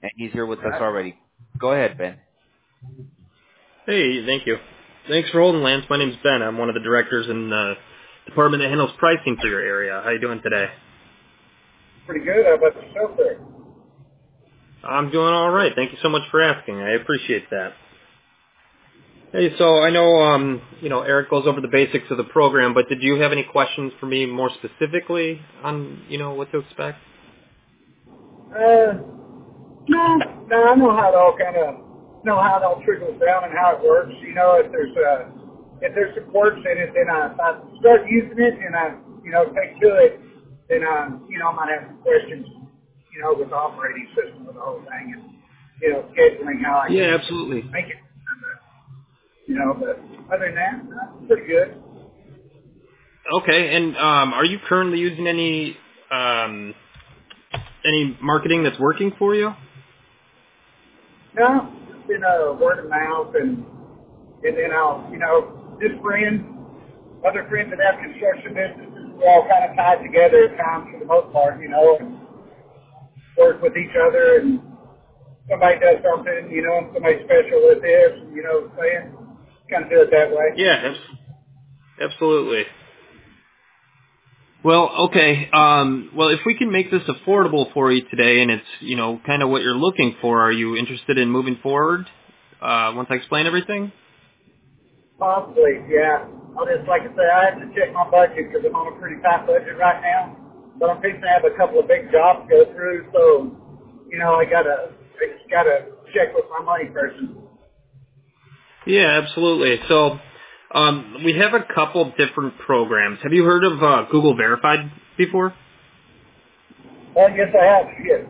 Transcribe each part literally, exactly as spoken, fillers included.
and he's here with us Right. already. Go ahead, Ben. Hey, thank you. Thanks for holding, Lance. My name's Ben. I'm one of the directors in the department that handles pricing for your area. How you doing today? Pretty good. How about yourself there? I'm doing all right. Thank you so much for asking. I appreciate that. Hey, so I know, um, you know, Eric goes over the basics of the program, but did you have any questions for me more specifically on, you know, what to expect? Uh, no, no, I know how it all kind of, know how it all trickles down and how it works. You know, if there's, uh, if there's some quirks in it, then I, if I start using it and I, you know, take to it, then, um, you know, I might have some questions, you know, with the operating system of the whole thing and, you know, scheduling how I Yeah, can absolutely. make it, you know, but other than that, that's pretty good. Okay, and um, are you currently using any um, any marketing that's working for you? No, it's been a word of mouth, and and then I'll, you know, this friend, other friends that have construction businesses, we're all kind of tied together at times for the most part, you know, and work with each other, and somebody does something, you know, and somebody special with this, you know what I'm saying? Kind of do it that way. Yeah, abs- absolutely. Well, okay. Um, well, if we can make this affordable for you today, and it's you know kind of what you're looking for, are you interested in moving forward uh, once I explain everything? Possibly, yeah. I'll just, like I say, I have to check my budget because I'm on a pretty tight budget right now. But I'm fixing to have a couple of big jobs go through, so, you know, I gotta, I just gotta check with my money person. Yeah, absolutely. So um, we have a couple different programs. Have you heard of uh, Google Verified before? Well, yes, I have, yes.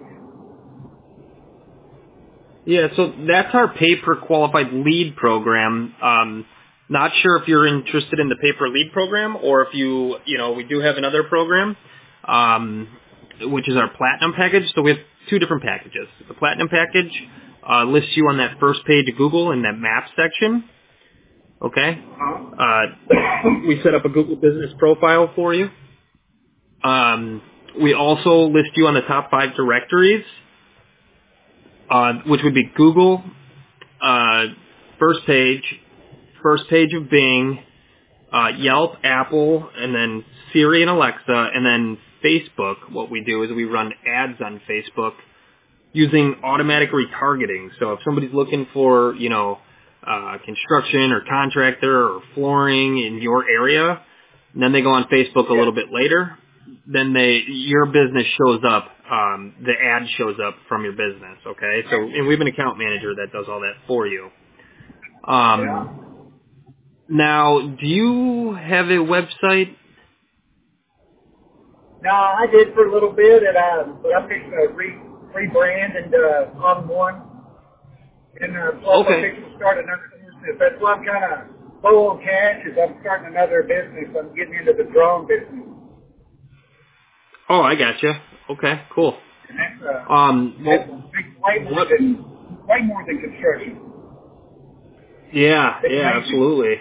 Yeah, so that's our pay-per-qualified lead program. Um, not sure if you're interested in the pay-per-lead program or if you, you know, we do have another program, um, which is our Platinum package. So we have two different packages. The Platinum package uh, lists you on that first page of Google in that map section. Okay? Uh, Uh-huh. we set up a Google business profile for you. Um, we also list you on the top five directories, uh, which would be Google, uh, first page, first page of Bing, uh, Yelp, Apple, and then Siri and Alexa, and then Facebook. What we do is we run ads on Facebook using automatic retargeting. So if somebody's looking for, you know, uh, construction or contractor or flooring in your area, and then they go on Facebook a Yeah. little bit later, then they your business shows up, um, the ad shows up from your business, okay? So, and we have an account manager that does all that for you. Yeah. Um, now, do you have a website? No, I did for a little bit, and uh, but I'm fixing to re rebrand and uh, on one, and uh, plus I'm Okay. fixing to start another business. That's why I'm kind of low on cash. Is I'm starting another business. I'm getting into the drone business, Oh, I gotcha. Okay, cool. and that's uh, Um, that's well, way more what? than way more than construction. Yeah, It's yeah, amazing. absolutely.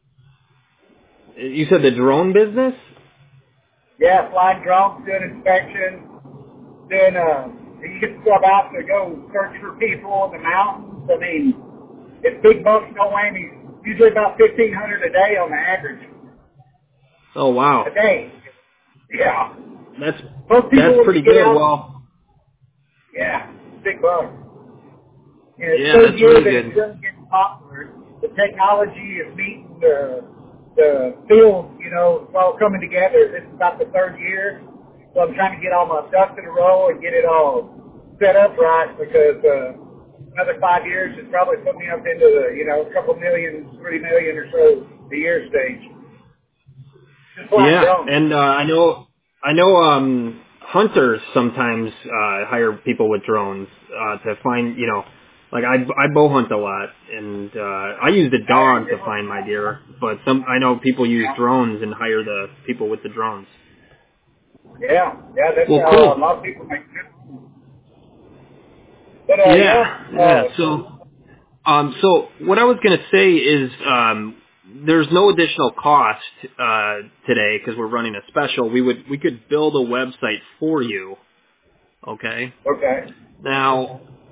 You said the drone business? Yeah, flying drones, doing inspection, then uh, you get to go out to go search for people in the mountains. I mean, it's big bucks, no whammies. Usually about fifteen hundred a day on the average. Oh, A wow. day. Yeah. That's Most people that's when pretty you get good. out, Well, yeah, big bucks. And it's yeah, third that's year really that it's good. just getting popular. The technology is meeting the the field, you know, it's all coming together. This is about the third year. So I'm trying to get all my ducks in a row and get it all set up right because uh, another five years is probably put me up into the, you know, a couple million, three million or so a year stage. Just flying Yeah, drones. and uh, I know I know um, hunters sometimes uh, hire people with drones uh, to find, you know, like I I bow hunt a lot, and uh, I use the dog to find my deer, but some I know people use drones and hire the people with the drones. Yeah, yeah, that's Well, how a cool. lot of people make it. But uh, Yeah, yeah, yeah. uh, So Um, so what I was going to say is um, there's no additional cost uh, today because we're running a special. We would we could build a website for you. Okay. okay. Now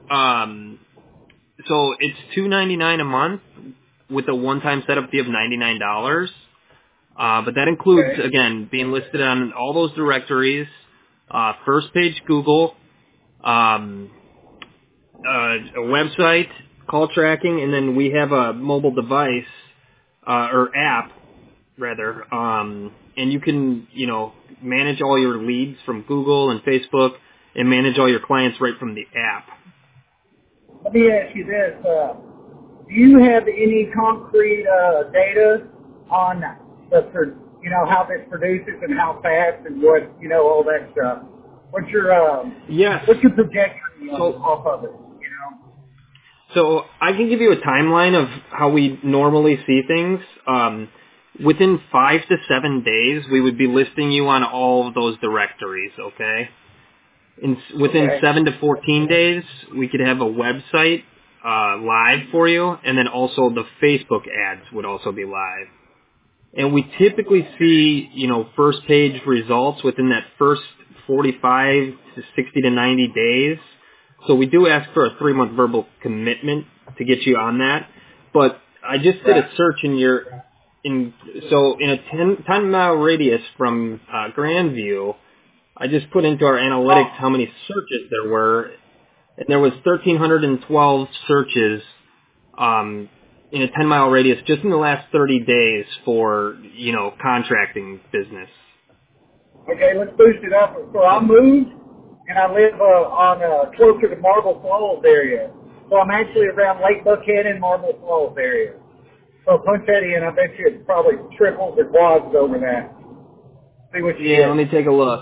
Um, so it's two ninety-nine a month with a one-time setup fee of ninety-nine dollars. Uh, but that includes, Okay. again, being listed on all those directories, uh, first page Google, um, uh, a website, call tracking, and then we have a mobile device, uh, or app, rather, um, and you can, you know, manage all your leads from Google and Facebook and manage all your clients right from the app. Let me ask you this. Uh, do you have any concrete uh, data on the, pro- you know, how this produces and how fast and what, you know, all that stuff? What's your, um, Yes. what's your projection So, off of it, you know? so I can give you a timeline of how we normally see things. Um, within five to seven days, we would be listing you on all of those directories, okay? In, within Okay. seven to fourteen days, we could have a website uh, live for you, and then also the Facebook ads would also be live. And we typically see, you know, first page results within that first forty-five to sixty to ninety days. So we do ask for a three-month verbal commitment to get you on that. But I just did a Right. search in your, in so in a ten, ten mile radius from uh, Grandview, I just put into our analytics Oh, how many searches there were, and there was one thousand three hundred twelve searches um, in a ten mile radius just in the last thirty days for, you know, contracting business. okay, let's boost it up. So I moved, and I live uh, on uh, closer to Marble Falls area. So I'm actually around Lake Buckhead Marble Falls area. So punch that in. I bet you it's probably triples or quads over that. See what you Yeah, let me get. take a look.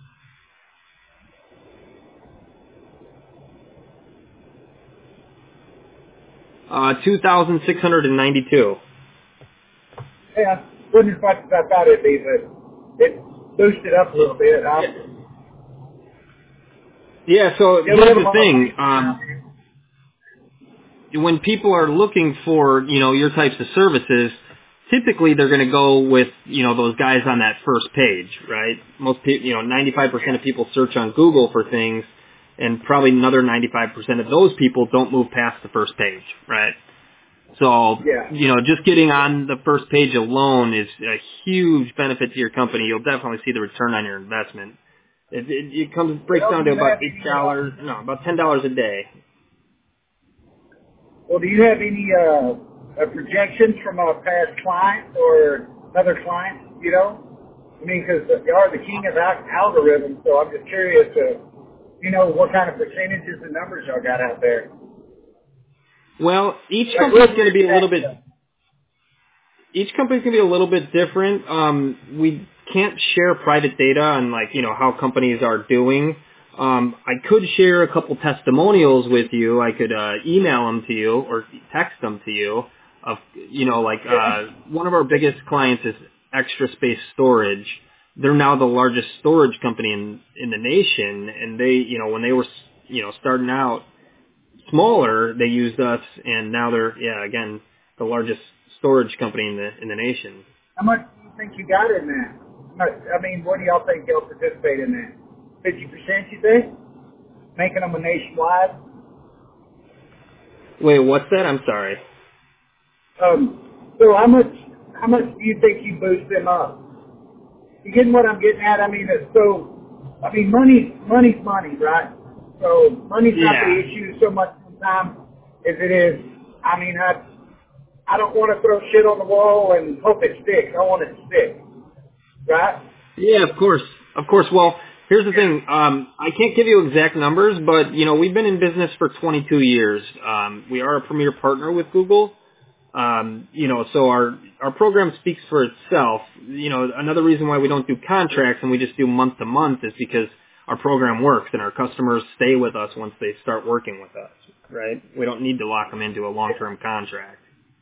Uh, two thousand six hundred ninety-two. Yeah, wasn't as much as I thought it'd be, but it boosted up a little bit. Yeah. I, Yeah, so yeah, we here's have the them on the thing. range Um, around here. when people are looking for, you know, your types of services, typically they're going to go with, you know, those guys on that first page, right? Most people, you know, ninety-five percent of people search on Google for things, and probably another ninety-five percent of those people don't move past the first page, right? So, Yeah. you know, just getting on the first page alone is a huge benefit to your company. You'll definitely see the return on your investment. It, it, it comes breaks Well, do down to you about have eight any, uh, dollars, no, about ten dollars a day. well, do you have any, uh, uh, projections from a past client or other clients, you know? I mean, because you are the king of al- algorithms, so I'm just curious to, you know, what kind of percentages and numbers y'all got out there. Well, each Like, company's where going to we're be a little at, bit each company's going to be a little bit different. Um, we can't share private data on, like, you know, how companies are doing. Um, I could share a couple testimonials with you. I could uh, email them to you or text them to you. Of, you know, like yeah. uh, one of our biggest clients is Extra Space Storage. They're now the largest storage company in in the nation, and they, you know, when they were, you know, starting out smaller, they used us, and now they're, yeah, again, the largest storage company in the in the nation. How much do you think you got in that? How much- I mean, what do y'all think y'all participate in that? fifty percent, you think? Making them a nationwide? Wait, what's that? I'm sorry. Um, so how much, how much do you think you boost them up? You getting what I'm getting at? I mean, it's so, I mean, money, money's money, right? So money's not the Yeah. issue so much sometimes as it is. I mean, I, I don't want to throw shit on the wall and hope it sticks. I want it to stick, right? Yeah, of course. Of course. Well, here's the Yeah. thing. Um, I can't give you exact numbers, but, you know, we've been in business for twenty-two years. Um, we are a premier partner with Google. Um, you know, so our, our program speaks for itself. You know, another reason why we don't do contracts and we just do month to month is because our program works and our customers stay with us once they start working with us, right? We don't need to lock them into a long-term contract.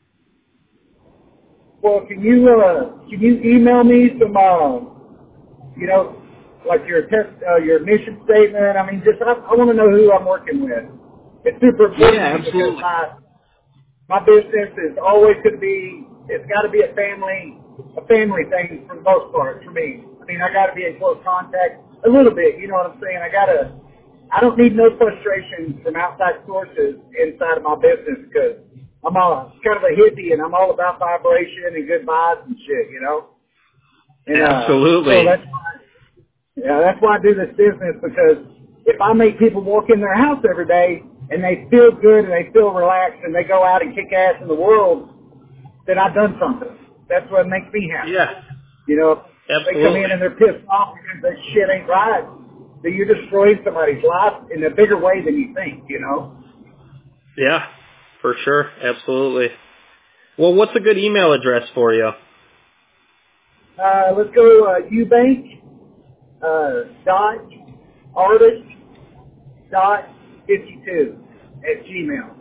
Well, can you uh, can you email me some, uh, you know, like your test, uh, your mission statement? I mean, just I, I want to know who I'm working with. It's super important to Yeah, me because absolutely. my my business is always going to be. It's got to be a family a family thing for the most part for me. I mean, I got to be in close contact a little bit. You know what I'm saying? I got to I don't need no frustration from outside sources inside of my business because I'm all kind of a hippie and I'm all about vibration and good vibes and shit, you know. And uh, Absolutely. so that's why, yeah, that's why I do this business because if I make people walk in their house every day and they feel good and they feel relaxed and they go out and kick ass in the world, then I've done something. That's what makes me happy. Yeah. You know, if they come Absolutely. in and they're pissed off because their shit ain't right, then you're destroying somebody's life in a bigger way than you think, you know? Yeah, for sure. Absolutely. Well, what's a good email address for you? Uh, let's go uh, Eubank uh, dot artist dot fifty-two at Gmail.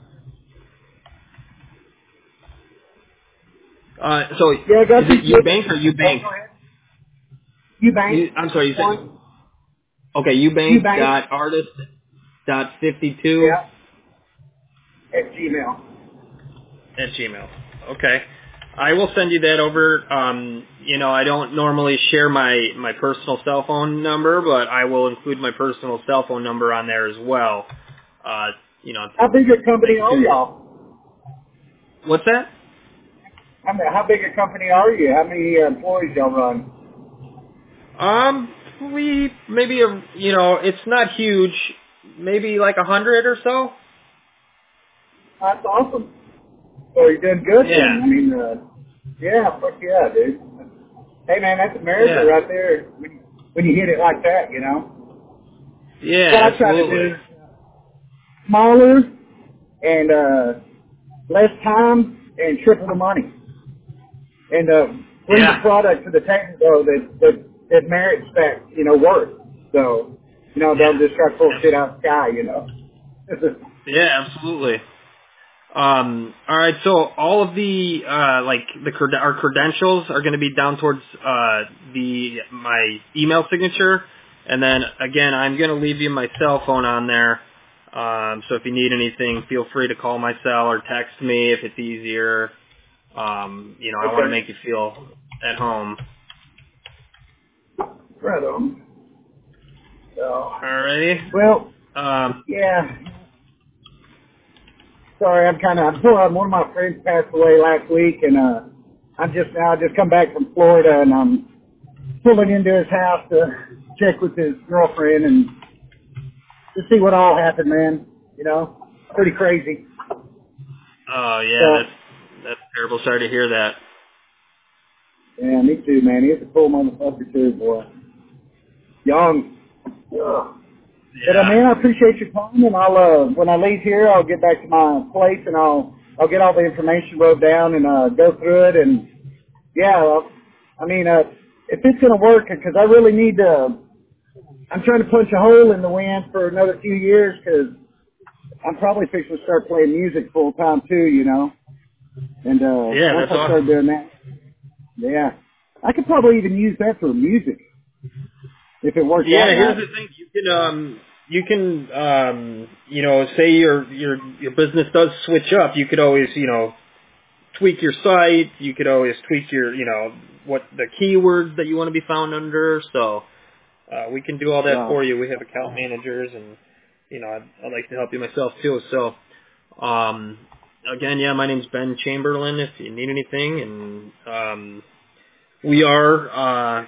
Uh, so is Yeah, I got it you. Eubank or Eubank? Oh, go ahead. Eubank. You, I'm sorry, you said, One. okay, Eubank Eubank. dot artist dot fifty-two Yeah. At Gmail. at Gmail. Okay. I will send you that over. Um, you know, I don't normally share my, my personal cell phone number, but I will include my personal cell phone number on there as well. Uh, you know, How big a company thanks are to, y'all? what's that? I mean, how big a company are you? How many uh, employees y'all run? Um, we, maybe, a, you know, it's not huge, maybe like a hundred or so. That's awesome. So you're doing good Yeah. then. I mean, uh, yeah, fuck yeah, dude. Hey man, that's America Yeah. right there. When, when you hit it like that, you know. What Yeah, I try to absolutely. do is smaller and uh, less time and triple the money, and uh, bring the Yeah. product to the table though that that that merits that you know worth. So you know, don't Yeah. just try to pull shit Abs- out of the sky, you know. Yeah, absolutely. Um, all right, so all of the uh, like the cred- our credentials are going to be down towards uh, the my email signature, and then again, I'm going to leave you my cell phone on there. Um, so if you need anything, feel free to call my cell or text me if it's easier. Um, you know, I want to Okay, make you feel at home. right on. So, Alrighty. well, Um, yeah. Sorry, I'm kind of. I'm one of my friends passed away last week, and uh, I'm just now just come back from Florida, and I'm pulling into his house to check with his girlfriend and to see what all happened, man. You know, pretty crazy. oh yeah, So, that's that's terrible. Sorry to hear that. yeah, me too, man. He's a cool motherfucker too, boy. Young. Ugh. But uh, Yeah. man, I appreciate your time, and I'll uh, when I leave here, I'll get back to my place, and I'll I'll get all the information wrote down and uh, go through it, and yeah, I'll, I mean, uh, if it's gonna work, because I really need to. I'm trying to punch a hole in the wind for another few years, because I'm probably fixing to start playing music full time too, you know. And uh, Yeah, once that's I start awesome. doing that, yeah, I could probably even use that for music if it works Yeah, out here's right. the thing. You can um you can um you know, say your your your business does switch up, you could always, you know, tweak your site, you could always tweak your, you know, what the keywords that you want to be found under. So, uh we can do all that Right. for you. We have account managers and you know, I'd, I'd like to help you myself too. So, um again, yeah, my name's Ben Chamberlain if you need anything, and um we are uh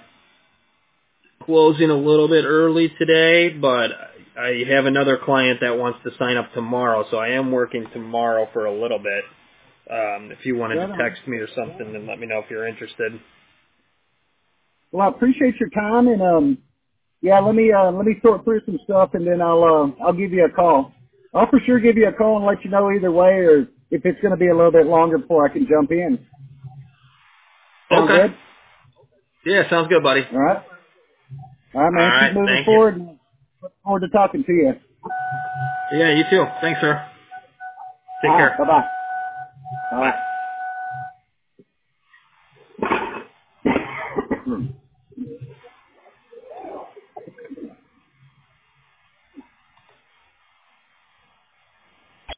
closing a little bit early today, but I have another client that wants to sign up tomorrow, so I am working tomorrow for a little bit. Um, if you wanted to Right on. text me or something, then let me know if you're interested. Well, I appreciate your time, and um, yeah, let me uh, let me sort through some stuff, and then I'll uh, I'll give you a call. I'll for sure give you a call and let you know either way, or if it's going to be a little bit longer before I can jump in. Sound Okay. good? Yeah, sounds good, buddy. All right. All right, All man. Keep right. moving Thank you. forward. And look forward to talking to you. Yeah, you too. Thanks, sir. All Take right. care. Bye bye. All Bye. right.